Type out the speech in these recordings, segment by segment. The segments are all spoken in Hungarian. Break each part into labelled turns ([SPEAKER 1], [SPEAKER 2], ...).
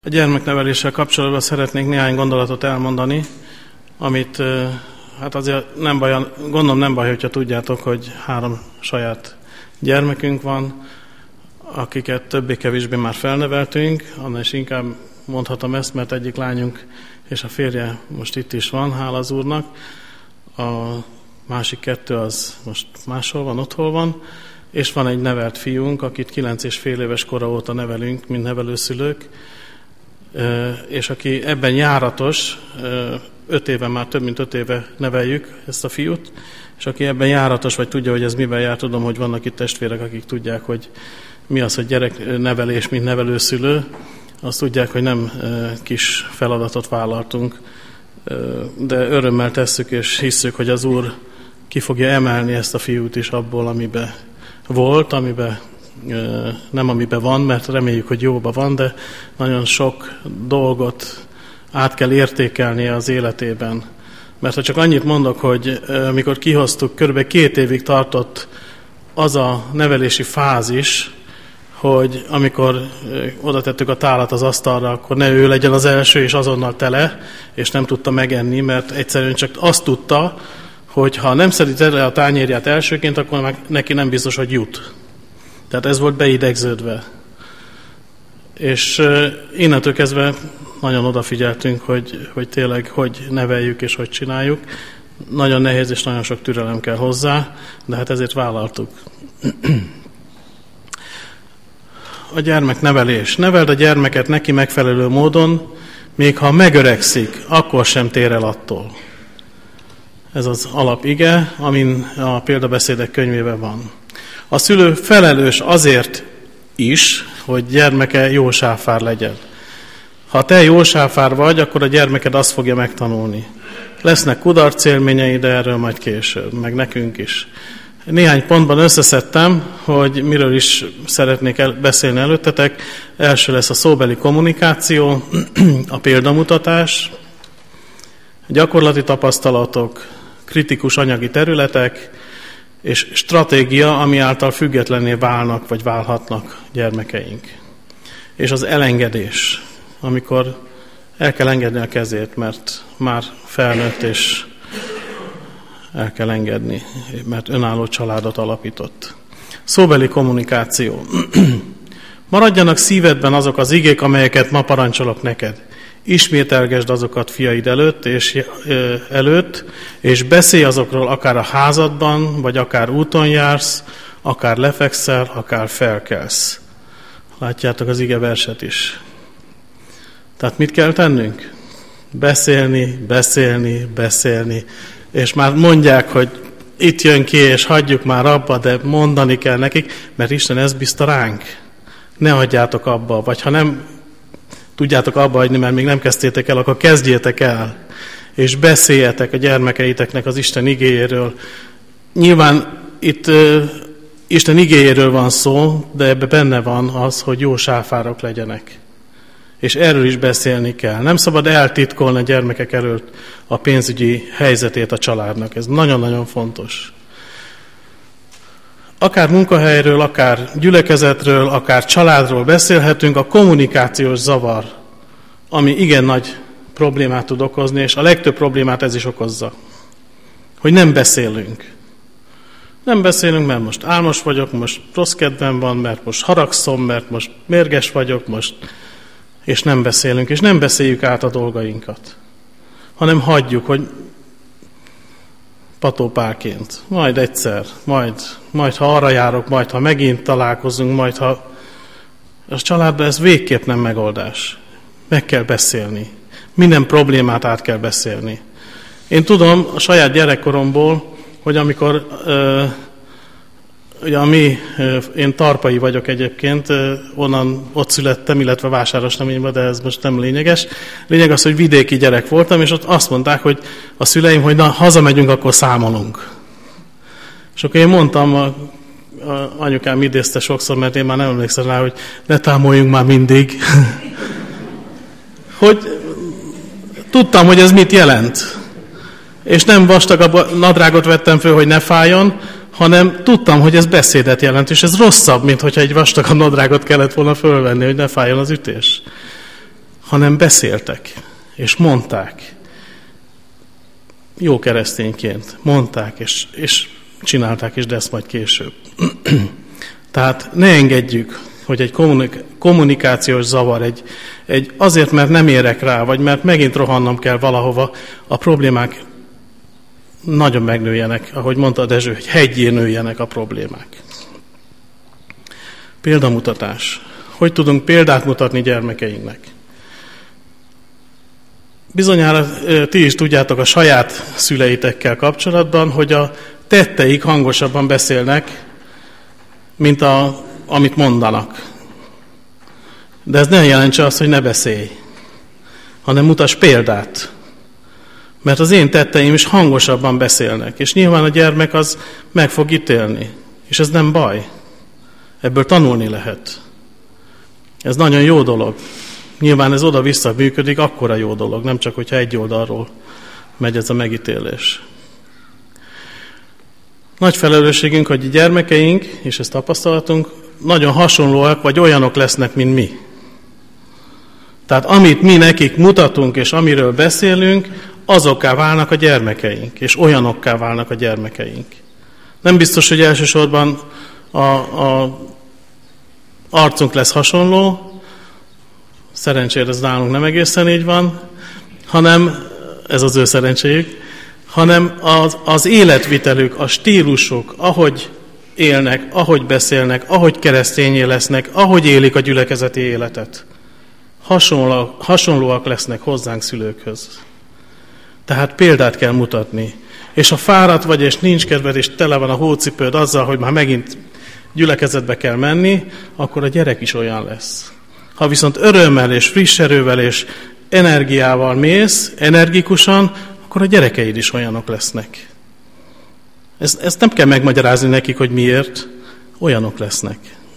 [SPEAKER 1] A gyermekneveléssel kapcsolatban szeretnék néhány gondolatot elmondani, amit hát azért nem baj, gondolom nem baj, hogyha tudjátok, hogy 3 saját gyermekünk van, akiket többé-kevésbé már felneveltünk, annál is inkább mondhatom ezt, mert egyik lányunk és a férje most itt is van, hála az Úrnak, a másik 2 az most máshol van, otthon van, és van egy nevelt fiunk, akit 9,5 éves kora óta nevelünk, mint nevelőszülők, és aki ebben járatos, 5 éve, már több mint 5 éve neveljük ezt a fiút, és aki ebben járatos, vagy tudja, hogy ez mivel jár, tudom, hogy vannak itt testvérek, akik tudják, hogy mi az, hogy gyereknevelés, mint nevelőszülő, azt tudják, hogy nem kis feladatot vállaltunk, de örömmel tesszük, és hisszük, hogy az Úr ki fogja emelni ezt a fiút is abból, amiben volt, nem amiben van, mert reméljük, hogy jóban van, de nagyon sok dolgot át kell értékelnie az életében. Mert ha csak annyit mondok, hogy amikor kihoztuk, kb. 2 évig tartott az a nevelési fázis, hogy amikor oda tettük a tálat az asztalra, akkor ne ő legyen az első, és azonnal tele, és nem tudta megenni, mert egyszerűen csak azt tudta, hogy ha nem szedi tele a tányérját elsőként, akkor neki nem biztos, hogy jut. Tehát ez volt beidegződve. És innentől kezdve nagyon odafigyeltünk, hogy tényleg hogy neveljük és hogy csináljuk. Nagyon nehéz és nagyon sok türelem kell hozzá, de hát ezért vállaltuk. A gyermeknevelés. Neveld a gyermeket neki megfelelő módon, még ha megöregszik, akkor sem tér el attól. Ez az alapige, amin a példabeszédek könyvében van. A szülő felelős azért is, hogy gyermeke jó sáfár legyen. Ha te jó sáfár vagy, akkor a gyermeked azt fogja megtanulni. Lesznek kudarc élményei, de erről majd később, meg nekünk is. Néhány pontban összeszedtem, hogy miről is szeretnék beszélni előttetek. Első lesz a szóbeli kommunikáció, a példamutatás, gyakorlati tapasztalatok, kritikus anyagi területek, és stratégia, ami által függetlenné válnak, vagy válhatnak gyermekeink. És az elengedés, amikor el kell engedni a kezét, mert már felnőtt, és el kell engedni, mert önálló családot alapított. Szóbeli kommunikáció. Maradjanak szívedben azok az igék, amelyeket ma parancsolok neked. Ismételgesd azokat fiaid előtt, és beszélj azokról akár a házadban, vagy akár úton jársz, akár lefekszel, akár felkelsz. Látjátok az ige verset is. Tehát mit kell tennünk? Beszélni, és már mondják, hogy itt jön ki, és hagyjuk már abba, de mondani kell nekik, mert Isten ezt bízta ránk. Ne hagyjátok abba, vagy ha nem tudjátok abba hagyni, mert még nem kezdtétek el, akkor kezdjétek el, és beszéljetek a gyermekeiteknek az Isten igéjéről. Nyilván itt Isten igéjéről van szó, de ebben benne van az, hogy jó sáfárok legyenek. És erről is beszélni kell. Nem szabad eltitkolni a gyermekek előtt a pénzügyi helyzetét a családnak. Ez nagyon-nagyon fontos. Akár munkahelyről, akár gyülekezetről, akár családról beszélhetünk, a kommunikációs zavar, ami igen nagy problémát tud okozni, és a legtöbb problémát ez is okozza. Hogy nem beszélünk. Nem beszélünk, mert most álmos vagyok, most rossz kedvem van, mert most haragszom, mert most mérges vagyok, és nem beszélünk, és nem beszéljük át a dolgainkat, hanem hagyjuk, hogy patópálként, majd egyszer, majd ha arra járok, majd ha megint találkozunk, majd ha... A családban ez végképp nem megoldás. Meg kell beszélni. Minden problémát át kell beszélni. Én tudom a saját gyerekkoromból, hogy amikor... Én tarpai vagyok egyébként, ott születtem, illetve Vásárosnaményban, de ez most nem lényeges. Lényeg az, hogy vidéki gyerek voltam, és ott azt mondták, hogy a szüleim, hogy na, hazamegyünk, akkor számolunk. És akkor én mondtam, anyukám idézte sokszor, mert én már nem emlékszem rá, hogy ne támoljunk már mindig. Hogy tudtam, hogy ez mit jelent. És nem vastagabb nadrágot vettem föl, hogy ne fájjon, hanem tudtam, hogy ez beszédet jelent, és ez rosszabb, mint hogyha egy vastagabb nadrágot kellett volna fölvenni, hogy ne fájjon az ütés. hanem beszéltek, és mondták. Jó keresztényként mondták, és csinálták is, de ezt majd később. Tehát ne engedjük, hogy egy kommunikációs zavar, egy azért, mert nem érek rá, vagy mert megint rohannom kell valahova, a problémák nagyon megnőjenek, ahogy mondta Dezső, hogy heggyé nőjenek a problémák. Példamutatás. Hogy tudunk példát mutatni gyermekeinknek? Bizonyára ti is tudjátok a saját szüleitekkel kapcsolatban, hogy a tetteik hangosabban beszélnek, mint amit mondanak. De ez nem jelentse azt, hogy ne beszélj, hanem mutass példát. Mert az én tetteim is hangosabban beszélnek, és nyilván a gyermek az meg fog ítélni. És ez nem baj. Ebből tanulni lehet. Ez nagyon jó dolog. Nyilván ez oda-vissza működik, akkora jó dolog, nem csak, hogyha egy oldalról megy ez a megítélés. Nagy felelősségünk, hogy a gyermekeink, és ezt tapasztalatunk, nagyon hasonlóak, vagy olyanok lesznek, mint mi. Tehát amit mi nekik mutatunk, és amiről beszélünk, azokká válnak a gyermekeink, és olyanokká válnak a gyermekeink. Nem biztos, hogy elsősorban a arcunk lesz hasonló, szerencsére ez nálunk nem egészen így van, hanem, ez az ő szerencséjük, hanem az életvitelük, a stílusuk, ahogy élnek, ahogy beszélnek, ahogy keresztényé lesznek, ahogy élik a gyülekezeti életet. Hasonlóak lesznek hozzánk szülőkhöz. Tehát példát kell mutatni. És ha fáradt vagy, és nincs kedved, és tele van a hócipőd azzal, hogy már megint gyülekezetbe kell menni, akkor a gyerek is olyan lesz. Ha viszont örömmel, és friss erővel, és energiával mész, energikusan, akkor a gyerekeid is olyanok lesznek. Ezt nem kell megmagyarázni nekik, hogy miért, olyanok lesznek.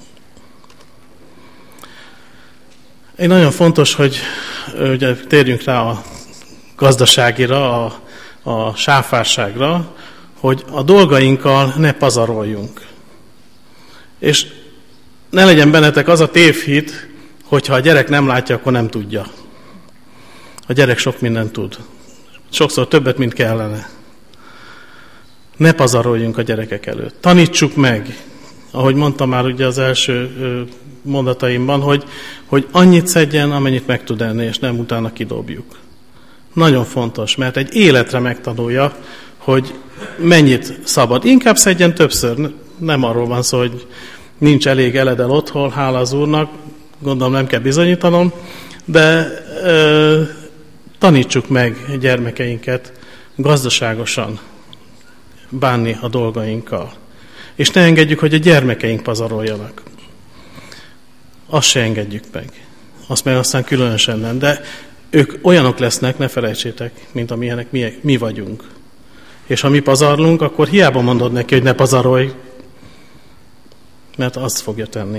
[SPEAKER 1] Egy nagyon fontos, hogy ugye, térjünk rá a gazdaságira, a sáfárságra, hogy a dolgainkkal ne pazaroljunk. És ne legyen bennetek az a tévhit, hogyha a gyerek nem látja, akkor nem tudja. A gyerek sok mindent tud. Sokszor többet, mint kellene. Ne pazaroljunk a gyerekek előtt. Tanítsuk meg, ahogy mondtam már ugye az első mondataimban, hogy annyit szedjen, amennyit meg tud enni, és nem utána kidobjuk. Nagyon fontos, mert egy életre megtanulja, hogy mennyit szabad. Inkább szedjen többször. Nem arról van szó, hogy nincs elég eledel otthon, hála az Úrnak, gondolom nem kell bizonyítanom, de tanítsuk meg gyermekeinket gazdaságosan bánni a dolgainkkal. És ne engedjük, hogy a gyermekeink pazaroljanak. Azt se engedjük meg. Azt meg aztán különösen nem. De ők olyanok lesznek, ne felejtsétek, mint amilyenek mi vagyunk. És ha mi pazarlunk, akkor hiába mondod neki, hogy ne pazarolj, mert azt fogja tenni.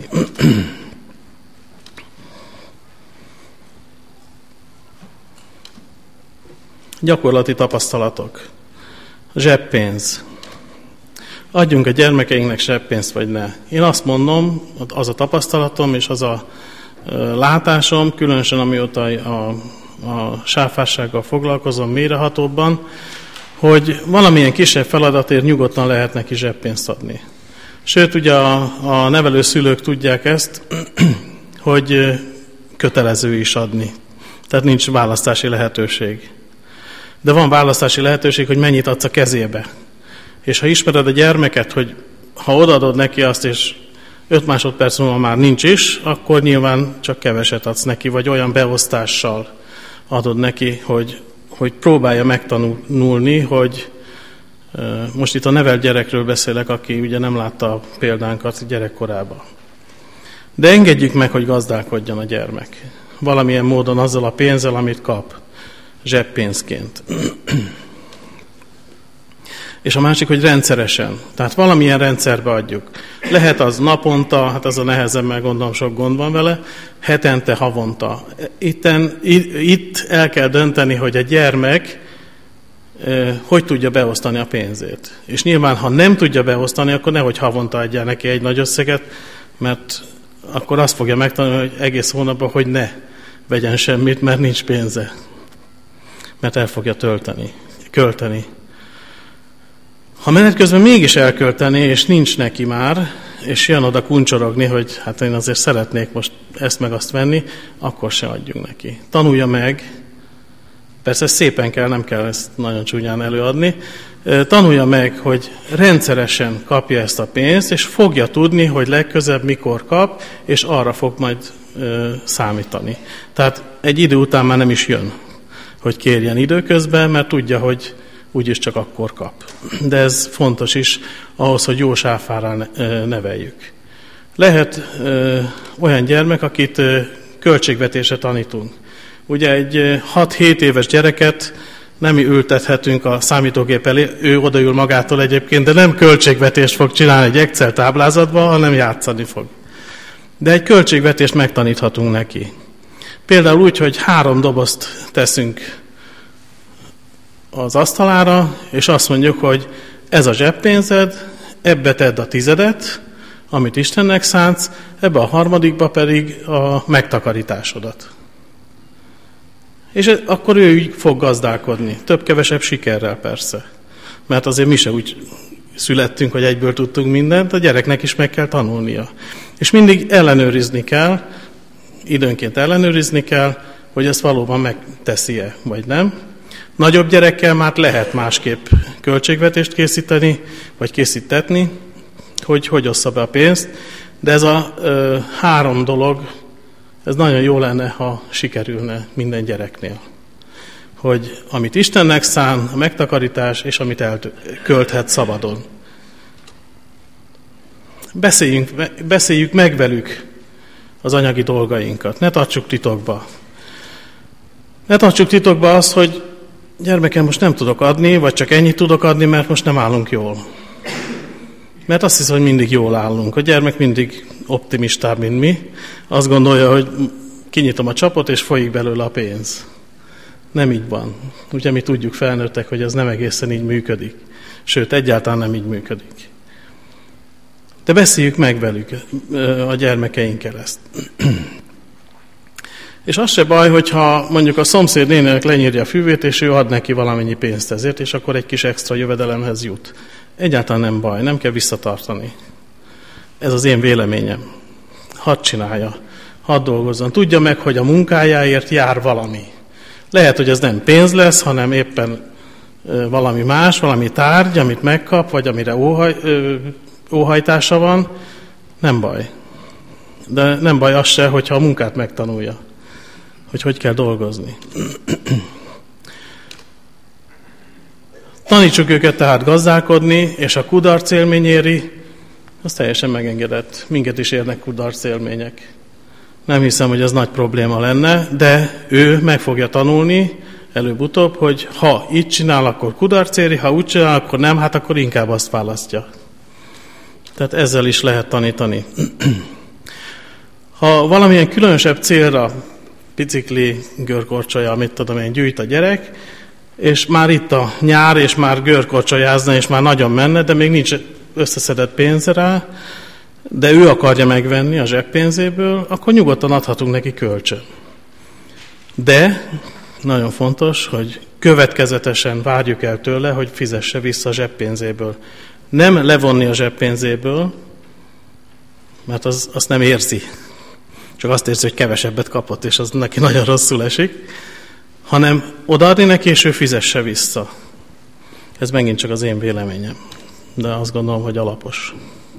[SPEAKER 1] Gyakorlati tapasztalatok. Zseppénz. Adjunk a gyermekeinknek zseppénzt, vagy ne. Én azt mondom, az a tapasztalatom és az a látásom, különösen amióta a sáfársággal foglalkozom mélyrehatóbban, hogy valamilyen kisebb feladatért nyugodtan lehet neki zseppénzt adni. Sőt, ugye a nevelőszülők tudják ezt, hogy kötelező is adni. Tehát nincs választási lehetőség. De van választási lehetőség, hogy mennyit adsz a kezébe. És ha ismered a gyermeket, hogy ha odaadod neki azt, és 5 másodperc múlva már nincs is, akkor nyilván csak keveset adsz neki, vagy olyan beosztással adod neki, hogy próbálja megtanulni, hogy most itt a nevelt gyerekről beszélek, aki ugye nem látta a példánkat gyerekkorában. De engedjük meg, hogy gazdálkodjon a gyermek. Valamilyen módon azzal a pénzzel, amit kap, zseppénzként. És a másik, hogy rendszeresen. Tehát valamilyen rendszerbe adjuk. Lehet az naponta, hát az a nehezebb, mert gondolom sok gond van vele, hetente, havonta. Itt el kell dönteni, hogy a gyermek hogy tudja beosztani a pénzét. És nyilván, ha nem tudja beosztani, akkor nehogy havonta adjál neki egy nagy összeget, mert akkor azt fogja megtanulni, hogy egész hónapban, hogy ne vegyen semmit, mert nincs pénze. Mert el fogja költeni. Ha menet közben mégis elkölteni, és nincs neki már, és jön oda kuncsorogni, hogy hát én azért szeretnék most ezt meg azt venni, akkor se adjunk neki. Tanulja meg, persze szépen kell, nem kell ezt nagyon csúnyán előadni, tanulja meg, hogy rendszeresen kapja ezt a pénzt, és fogja tudni, hogy legközebb mikor kap, és arra fog majd számítani. Tehát egy idő után már nem is jön, hogy kérjen időközben, mert tudja, hogy úgyis csak akkor kap. De ez fontos is ahhoz, hogy jó sáfárral neveljük. Lehet olyan gyermek, akit költségvetésre tanítunk. Ugye egy 6-7 éves gyereket nem ültethetünk a számítógép elé, ő odaül magától egyébként, de nem költségvetést fog csinálni egy Excel táblázatban, hanem játszani fog. De egy költségvetést megtaníthatunk neki. Például úgy, hogy 3 dobozt teszünk az asztalára, és azt mondjuk, hogy ez a zseppénzed, ebbe tedd a 10, amit Istennek szánsz, ebbe a 3. pedig a megtakarításodat. És akkor ő így fog gazdálkodni. Több-kevesebb sikerrel persze. Mert azért mi se úgy születtünk, hogy egyből tudtunk mindent, a gyereknek is meg kell tanulnia. És mindig ellenőrizni kell, időnként ellenőrizni kell, hogy ezt valóban megteszi-e, vagy nem. Nagyobb gyerekkel már lehet másképp költségvetést készíteni, vagy készítetni, hogy ossza be a pénzt, de ez a 3 dolog, ez nagyon jó lenne, ha sikerülne minden gyereknél. Hogy amit Istennek szán, a megtakarítás, és amit elkölthet szabadon. Beszéljük meg velük az anyagi dolgainkat, ne tartsuk titokba. Ne tartsuk titokba azt, hogy gyermekem, most nem tudok adni, vagy csak ennyit tudok adni, mert most nem állunk jól. Mert azt hiszem, hogy mindig jól állunk. A gyermek mindig optimistább, mint mi. Azt gondolja, hogy kinyitom a csapot, és folyik belőle a pénz. Nem így van. Ugye mi tudjuk felnőttek, hogy ez nem egészen így működik. Sőt, egyáltalán nem így működik. De beszéljük meg velük, a gyermekeinkkel ezt. És az se baj, hogyha mondjuk a szomszéd néninek lenyírja a fűvét, és ő ad neki valamennyi pénzt ezért, és akkor egy kis extra jövedelemhez jut. Egyáltalán nem baj, nem kell visszatartani. Ez az én véleményem. Hadd csinálja, hadd dolgozzon. Tudja meg, hogy a munkájáért jár valami. Lehet, hogy ez nem pénz lesz, hanem éppen valami más, valami tárgy, amit megkap, vagy amire óhajtása van. Nem baj. De nem baj az se, hogyha a munkát megtanulja, hogy kell dolgozni. Tanítsuk őket tehát gazdálkodni, és a kudarc élmény éri, az teljesen megengedett. Minket is érnek kudarc élmények. Nem hiszem, hogy ez nagy probléma lenne, de ő meg fogja tanulni előbb-utóbb, hogy ha így csinál, akkor kudarc éri, ha úgy csinál, akkor nem, hát akkor inkább azt választja. Tehát ezzel is lehet tanítani. Ha valamilyen különösebb célra, bicikli, görkorcsolya, amit tudom én, gyűjt a gyerek, és már itt a nyár, és már görkorcsolyázna, és már nagyon menne, de még nincs összeszedett pénze rá, de ő akarja megvenni a zseppénzéből, akkor nyugodtan adhatunk neki kölcsön. De nagyon fontos, hogy következetesen várjuk el tőle, hogy fizesse vissza a zseppénzéből. Nem levonni a zseppénzéből, mert azt nem érzi. Csak azt érzi, hogy kevesebbet kapott, és az neki nagyon rosszul esik, hanem odaadni neki, és ő fizesse vissza. Ez megint csak az én véleményem, de azt gondolom, hogy alapos.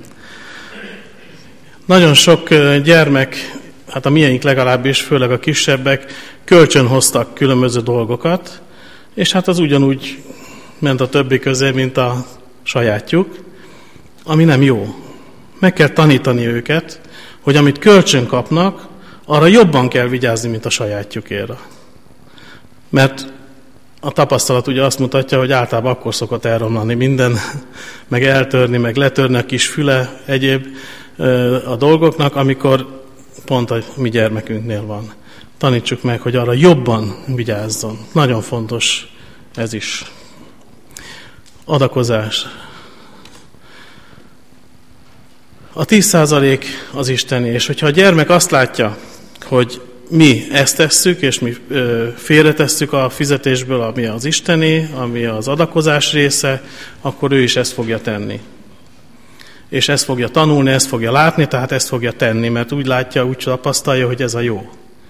[SPEAKER 1] Nagyon sok gyermek, hát a miénk legalábbis, főleg a kisebbek, kölcsön hoztak különböző dolgokat, és hát az ugyanúgy ment a többi közé, mint a sajátjuk, ami nem jó. Meg kell tanítani őket, hogy amit kölcsön kapnak, arra jobban kell vigyázni, mint a sajátjukére. Mert a tapasztalat ugye azt mutatja, hogy általában akkor szokott elromlani minden, meg eltörni, meg letörni a kis füle egyéb a dolgoknak, amikor pont a mi gyermekünknél van. Tanítsuk meg, hogy arra jobban vigyázzon. Nagyon fontos ez is. Adakozás. A 10% az isteni, és hogyha a gyermek azt látja, hogy mi ezt tesszük, és mi félretesszük a fizetésből, ami az Istené, ami az adakozás része, akkor ő is ezt fogja tenni. És ezt fogja tanulni, ezt fogja látni, tehát ezt fogja tenni, mert úgy látja, úgy tapasztalja, hogy ez a jó.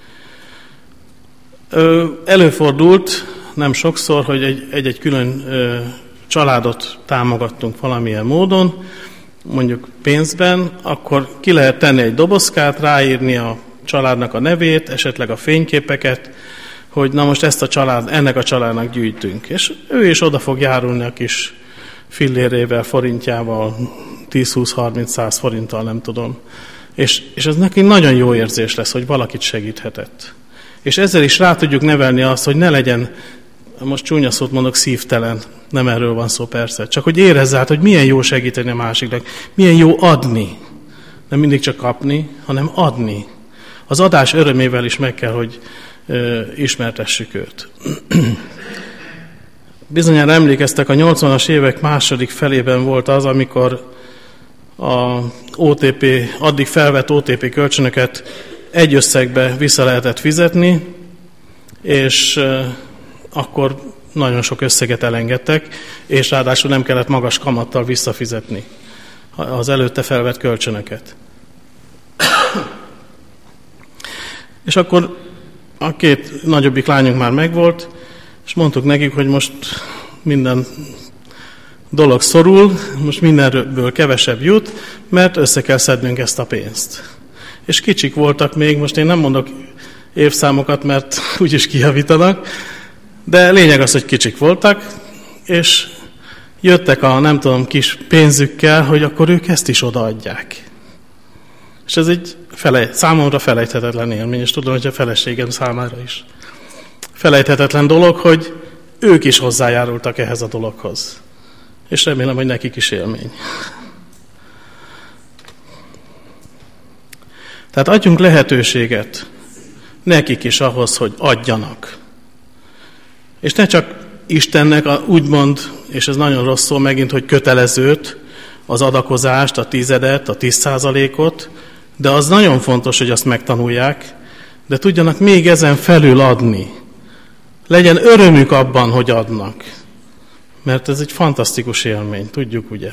[SPEAKER 1] Előfordult nem sokszor, hogy egy külön családot támogattunk valamilyen módon, mondjuk pénzben, akkor ki lehet tenni egy dobozkát, ráírni a családnak a nevét, esetleg a fényképeket, hogy na most ennek a családnak gyűjtünk. És ő is oda fog járulni a kis fillérével, forintjával, 10-20-30-100 forinttal, nem tudom. És ez neki nagyon jó érzés lesz, hogy valakit segíthetett. És ezzel is rá tudjuk nevelni azt, hogy ne legyen, most csúnya szót mondok, szívtelen. Nem erről van szó persze. Csak hogy érezze át, hogy milyen jó segíteni a másiknak. Milyen jó adni. Nem mindig csak kapni, hanem adni. Az adás örömével is meg kell, hogy ismertessük őt. Bizonyára emlékeztek, a 80-as évek második felében volt az, amikor a addig felvett OTP kölcsönöket egy összegbe vissza lehetett fizetni, és akkor nagyon sok összeget elengedtek, és ráadásul nem kellett magas kamattal visszafizetni az előtte felvett kölcsönöket. És akkor a két nagyobbik lányunk már megvolt, és mondtuk nekik, hogy most minden dolog szorul, most mindenből kevesebb jut, mert össze kell szednünk ezt a pénzt. És kicsik voltak még, most én nem mondok évszámokat, mert úgyis kijavítanak, de lényeg az, hogy kicsik voltak, és jöttek a nem tudom kis pénzükkel, hogy akkor ők ezt is odaadják. És ez egy számomra felejthetetlen élmény, és tudom, hogy a feleségem számára is. Felejthetetlen dolog, hogy ők is hozzájárultak ehhez a dologhoz. És remélem, hogy nekik is élmény. Tehát adjunk lehetőséget nekik is ahhoz, hogy adjanak. És ne csak Istennek úgymond, és ez nagyon rossz szó megint, hogy kötelezőt, az adakozást, a 10-et, a 10%-ot, de az nagyon fontos, hogy azt megtanulják, de tudjanak még ezen felül adni. Legyen örömük abban, hogy adnak. Mert ez egy fantasztikus élmény, tudjuk ugye?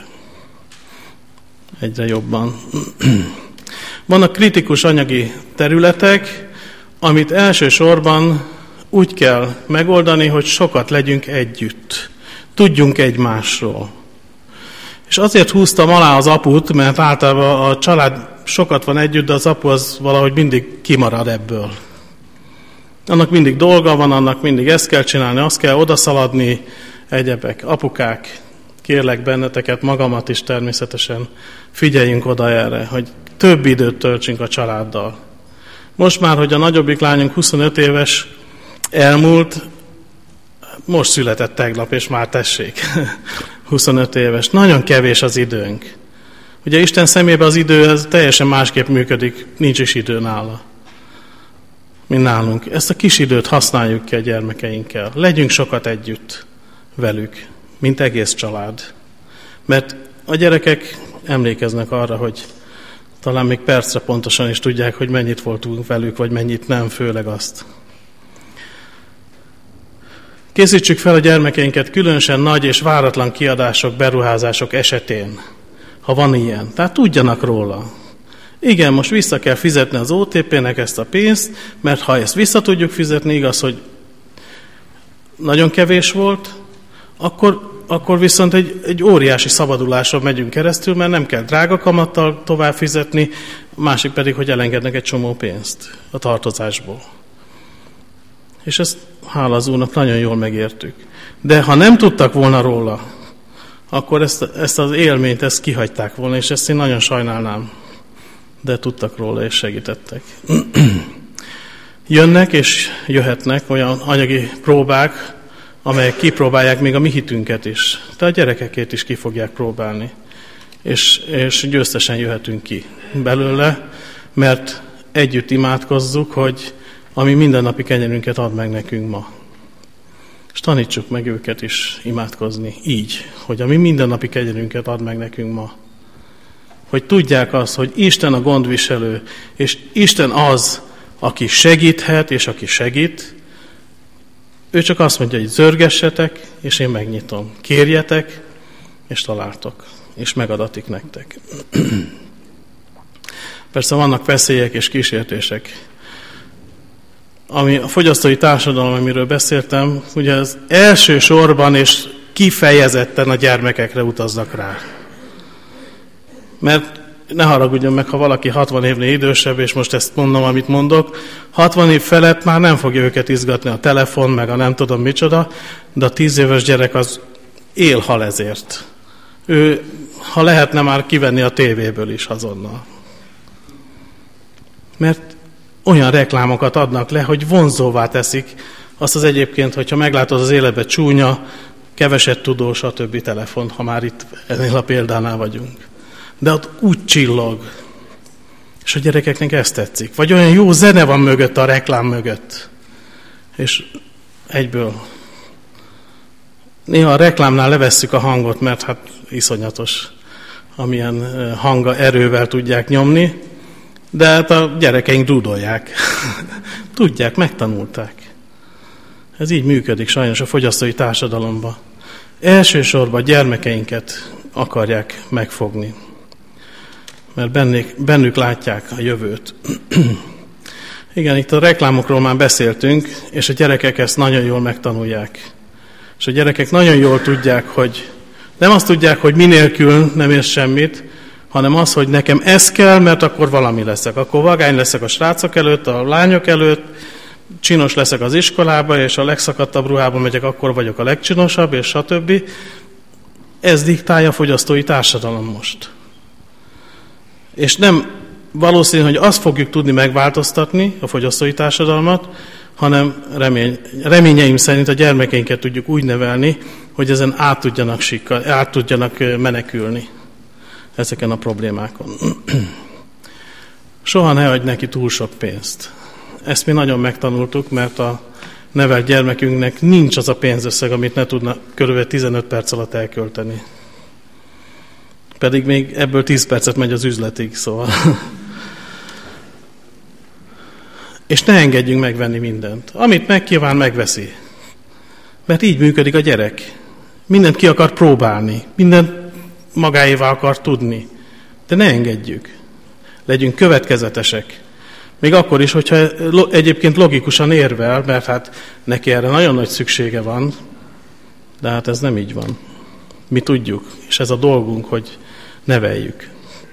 [SPEAKER 1] Egyre jobban. Vannak kritikus anyagi területek, amit elsősorban úgy kell megoldani, hogy sokat legyünk együtt. Tudjunk egymásról. És azért húztam alá az aput, mert általában a család sokat van együtt, de az apu az valahogy mindig kimarad ebből. Annak mindig dolga van, annak mindig ezt kell csinálni, azt kell odaszaladni, egyebek. Apukák, kérlek benneteket, magamat is természetesen, figyeljünk oda erre, hogy több időt töltsünk a családdal. Most már, hogy a nagyobbik lányunk 25 éves, elmúlt, most született tegnap, és már tessék, 25 éves. Nagyon kevés az időnk. Ugye Isten szemében az idő ez teljesen másképp működik, nincs is idő nála, mint nálunk. Ezt a kis időt használjuk ki a gyermekeinkkel. Legyünk sokat együtt velük, mint egész család. Mert a gyerekek emlékeznek arra, hogy talán még percre pontosan is tudják, hogy mennyit voltunk velük, vagy mennyit nem, főleg azt. Készítsük fel a gyermekeinket különösen nagy és váratlan kiadások, beruházások esetén, ha van ilyen. Tehát tudjanak róla. Igen, most vissza kell fizetni az OTP-nek ezt a pénzt, mert ha ezt vissza tudjuk fizetni, igaz, hogy nagyon kevés volt, akkor viszont egy óriási szabaduláson megyünk keresztül, mert nem kell drága kamattal tovább fizetni, másik pedig, hogy elengednek egy csomó pénzt a tartozásból. És ezt hála az Úrnak nagyon jól megértük. De ha nem tudtak volna róla, akkor ezt az élményt, ezt kihagyták volna, és ezt én nagyon sajnálnám. De tudtak róla, és segítettek. Jönnek és jöhetnek olyan anyagi próbák, amelyek kipróbálják még a mi hitünket is. De a gyerekekét is ki fogják próbálni. És győztesen jöhetünk ki belőle, mert együtt imádkozzuk, hogy ami mindennapi kenyerünket ad meg nekünk ma. És tanítsuk meg őket is imádkozni így, hogy ami mindennapi kenyerünket ad meg nekünk ma. Hogy tudják azt, hogy Isten a gondviselő, és Isten az, aki segíthet, és aki segít, ő csak azt mondja, hogy zörgessetek, és én megnyitom. Kérjetek, és találtok, és megadatik nektek. Persze vannak veszélyek és kísértések. Ami a fogyasztói társadalom, amiről beszéltem, ugye az elsősorban és kifejezetten a gyermekekre utaznak rá. Mert ne haragudjon meg, ha valaki 60 évnél idősebb, és most ezt mondom, amit mondok, 60 év felett már nem fogja őket izgatni a telefon, meg a nem tudom micsoda, de a 10 éves gyerek az él-hal ezért. Ő, ha lehetne már kivenni a tévéből is azonnal. Mert olyan reklámokat adnak le, hogy vonzóvá teszik azt az egyébként, hogyha meglátod az életbe csúnya, keveset tudó, stb. Telefon, ha már itt ennél a példánál vagyunk. De ott úgy csillog. És a gyerekeknek ezt tetszik. Vagy olyan jó zene van mögött, a reklám mögött. És egyből. Néha a reklámnál levesszük a hangot, mert hát iszonyatos, amilyen hanga erővel tudják nyomni, de hát a gyerekeink dúdolják. Tudják, megtanulták. Ez így működik sajnos a fogyasztói társadalomban. Elsősorban gyermekeinket akarják megfogni, mert bennük látják a jövőt. Igen, itt a reklámokról már beszéltünk, és a gyerekek ezt nagyon jól megtanulják. És a gyerekek nagyon jól tudják, hogy nem azt tudják, hogy minélkül nem érsz semmit, hanem az, hogy nekem ez kell, mert akkor valami leszek. Akkor vagány leszek a srácok előtt, a lányok előtt, csinos leszek az iskolába, és a legszakadtabb ruhában megyek, akkor vagyok a legcsinosabb, és stb. Ez diktálja a fogyasztói társadalom most. És nem valószínű, hogy azt fogjuk tudni megváltoztatni, a fogyasztói társadalmat, hanem reményeim szerint a gyermekeinket tudjuk úgy nevelni, hogy ezen át tudjanak menekülni ezeken a problémákon. Soha ne adj neki túl sok pénzt. Ezt mi nagyon megtanultuk, mert a nevelt gyermekünknek nincs az a pénzösszeg, amit ne tudna körülbelül 15 perc alatt elkölteni. Pedig még ebből 10 percet megy az üzletig, szóval. És ne engedjünk megvenni mindent. Amit megkíván, megveszi. Mert így működik a gyerek. Mindent ki akar próbálni. Mindent magáévá akar tudni. De ne engedjük. Legyünk következetesek. Még akkor is, hogyha egyébként logikusan érvel, mert hát neki erre nagyon nagy szüksége van, de hát ez nem így van. Mi tudjuk, és ez a dolgunk, hogy neveljük.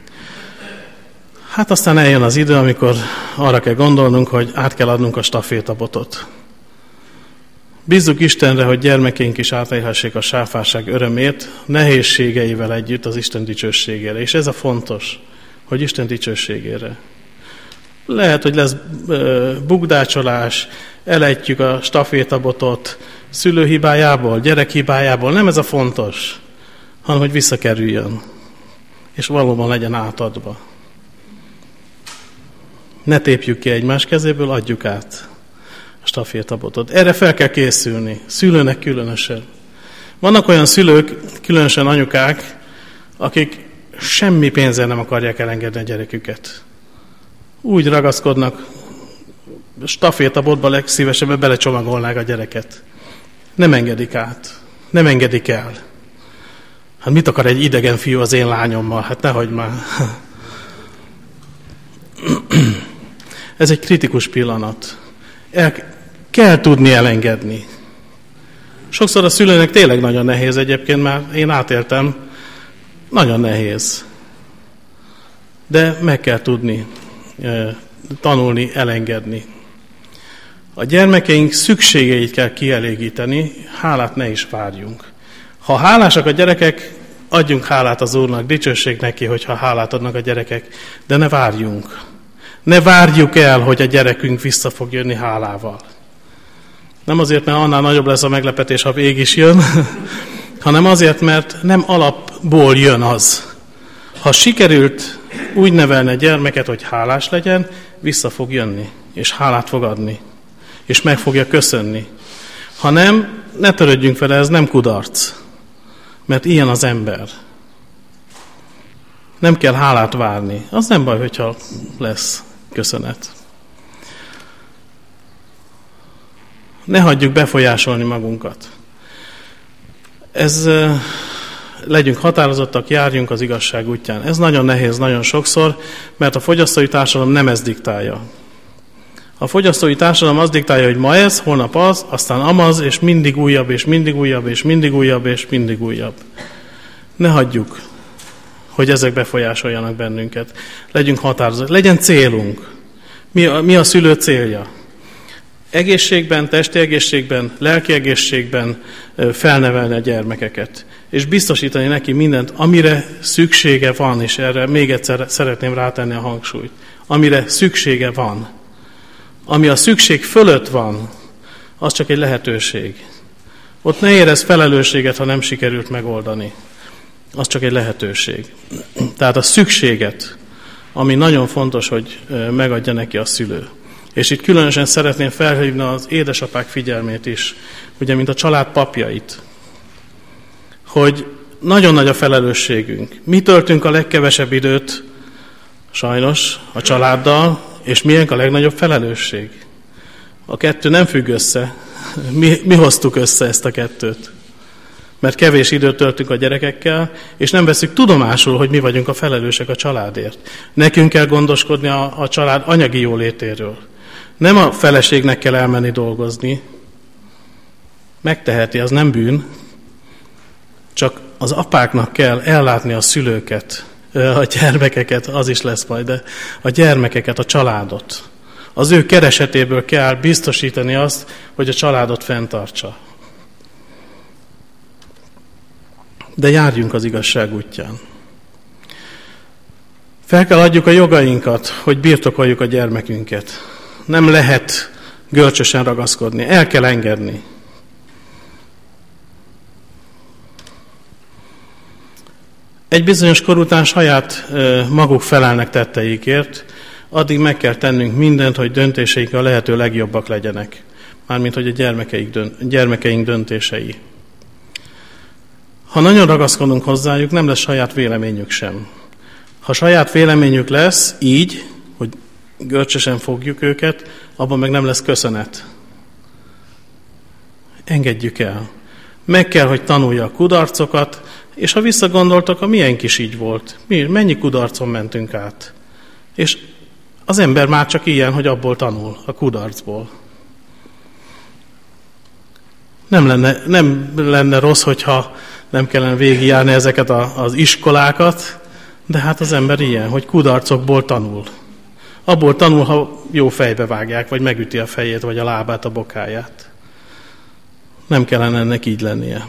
[SPEAKER 1] Hát aztán eljön az idő, amikor arra kell gondolnunk, hogy át kell adnunk a stafétabotot. Bízzuk Istenre, hogy gyermekeink is átélhessék a sáfárság örömét, nehézségeivel együtt az Isten dicsőségére. És ez a fontos, hogy Isten dicsőségére. Lehet, hogy lesz bukdácsolás, elejtjük a stafétabotot szülő hibájából, gyerek hibájából. Nem ez a fontos, hanem hogy visszakerüljön, és valóban legyen átadva. Ne tépjük ki egymás kezéből, adjuk át a stafétabotot. Erre fel kell készülni, szülőnek különösen. Vannak olyan szülők, különösen anyukák, akik semmi pénzzel nem akarják elengedni a gyereküket. Úgy ragaszkodnak, stafétabotba legszívesebben belecsomagolnák a gyereket. Nem engedik át, nem engedik el. Hát mit akar egy idegen fiú az én lányommal? Hát nehogy már. Ez egy kritikus pillanat. Kell tudni elengedni. Sokszor a szülőnek tényleg nagyon nehéz egyébként, már én átéltem, nagyon nehéz. De meg kell tudni tanulni, elengedni. A gyermekeink szükségeit kell kielégíteni, hálát ne is várjunk. Ha hálásak a gyerekek, adjunk hálát az Úrnak, dicsőség neki, hogyha hálát adnak a gyerekek, de ne várjunk. Ne várjuk el, hogy a gyerekünk vissza fog jönni hálával. Nem azért, mert annál nagyobb lesz a meglepetés, ha végig is jön, hanem azért, mert nem alapból jön az. Ha sikerült úgy nevelni a gyermeket, hogy hálás legyen, vissza fog jönni, és hálát fog adni, és meg fogja köszönni. Ha nem, ne törődjünk vele, ez nem kudarc, mert ilyen az ember. Nem kell hálát várni. Az nem baj, hogyha lesz köszönet. Ne hagyjuk befolyásolni magunkat. Legyünk határozottak, járjunk az igazság útján. Ez nagyon nehéz, nagyon sokszor, mert a fogyasztói társadalom nem ezt diktálja. A fogyasztói társadalom azt diktálja, hogy ma ez, holnap az, aztán amaz, és mindig újabb, és mindig újabb, és mindig újabb, és mindig újabb. Ne hagyjuk, hogy ezek befolyásoljanak bennünket. Legyünk határozottak, legyen célunk. Mi a szülő célja? Egészségben, testi egészségben, lelki egészségben felnevelni a gyermekeket. És biztosítani neki mindent, amire szüksége van, és erre még egyszer szeretném rátenni a hangsúlyt. Amire szüksége van. Ami a szükség fölött van, az csak egy lehetőség. Ott ne érezz felelősséget, ha nem sikerült megoldani. Az csak egy lehetőség. Tehát a szükséget, ami nagyon fontos, hogy megadja neki a szülő. És itt különösen szeretném felhívni az édesapák figyelmét is, ugye, mint a család papjait, hogy nagyon nagy a felelősségünk. Mi töltünk a legkevesebb időt, sajnos, a családdal, és milyenk a legnagyobb felelősség? A kettő nem függ össze. Mi hoztuk össze ezt a kettőt. Mert kevés időt töltünk a gyerekekkel, és nem veszük tudomásul, hogy mi vagyunk a felelősek a családért. Nekünk kell gondoskodni a család anyagi jólétéről. Nem a feleségnek kell elmenni dolgozni. Megteheti, az nem bűn. Csak az apáknak kell ellátni a szülőket, a gyermekeket, az is lesz majd, de a gyermekeket, a családot. Az ő keresetéből kell biztosítani azt, hogy a családot fenntartsa. De járjunk az igazság útján. Fel kell adjuk a jogainkat, hogy birtokoljuk a gyermekünket. Nem lehet görcsösen ragaszkodni, el kell engedni. Egy bizonyos kor után saját maguk felelnek tetteikért, addig meg kell tennünk mindent, hogy döntéseik a lehető legjobbak legyenek. Mármint, hogy a gyermekeink döntései. Ha nagyon ragaszkodunk hozzájuk, nem lesz saját véleményük sem. Ha saját véleményük lesz így, hogy görcsösen fogjuk őket, abban meg nem lesz köszönet. Engedjük el. Meg kell, hogy tanulja a kudarcokat, és ha visszagondoltak, a miénk is így volt. Mennyi kudarcon mentünk át. És az ember már csak ilyen, hogy abból tanul, a kudarcból. Nem lenne rossz, hogyha nem kellene végigjárni ezeket az iskolákat, de hát az ember ilyen, hogy kudarcokból tanul. Abból tanul, ha jó fejbe vágják, vagy megüti a fejét, vagy a lábát, a bokáját. Nem kellene ennek így lennie.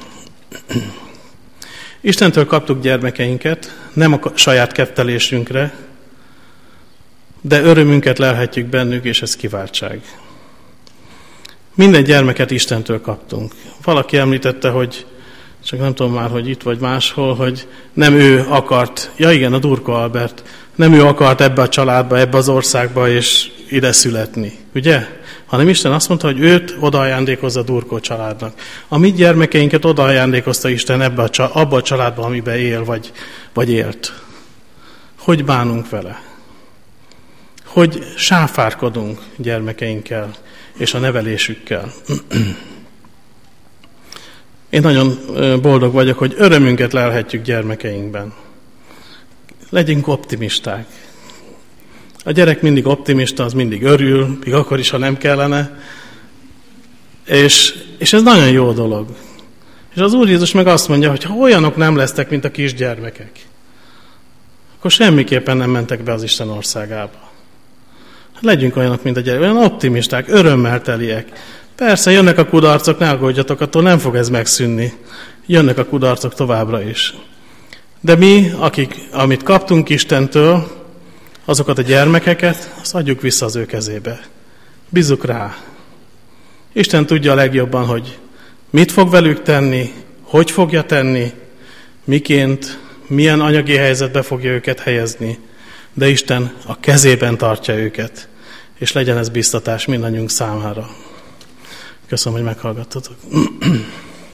[SPEAKER 1] Istentől kaptuk gyermekeinket, nem a saját kettelésünkre, de örömünket lelhetjük bennük, és ez kiváltság. Minden gyermeket Istentől kaptunk. Valaki említette, hogy csak nem tudom már, hogy itt vagy máshol, hogy nem ő akart, ja igen, a Durko Albert, nem ő akart ebbe a családba, ebbe az országba és ide születni, ugye? Hanem Isten azt mondta, hogy őt odaajándékozza a Durko családnak. A mi gyermekeinket odaajándékozta Isten abba a családba, amiben él, vagy élt. Hogy bánunk vele? Hogy sáfárkodunk gyermekeinkkel és a nevelésükkel? Én nagyon boldog vagyok, hogy örömünket lelhetjük gyermekeinkben. Legyünk optimisták. A gyerek mindig optimista, az mindig örül, még akkor is, ha nem kellene. És ez nagyon jó dolog. És az Úr Jézus meg azt mondja, hogy ha olyanok nem lesztek, mint a kisgyermekek, akkor semmiképpen nem mentek be az Isten országába. Legyünk olyanok, mint a gyerek, olyan optimisták, örömmel teliek. Persze, jönnek a kudarcok, ne aggódjatok, attól nem fog ez megszűnni. Jönnek a kudarcok továbbra is. De mi, amit kaptunk Istentől, azokat a gyermekeket, azt adjuk vissza az ő kezébe. Bízzuk rá. Isten tudja a legjobban, hogy mit fog velük tenni, hogy fogja tenni, miként, milyen anyagi helyzetbe fogja őket helyezni, de Isten a kezében tartja őket, és legyen ez biztatás mindannyiunk számára. Köszönöm, hogy meghallgattatok.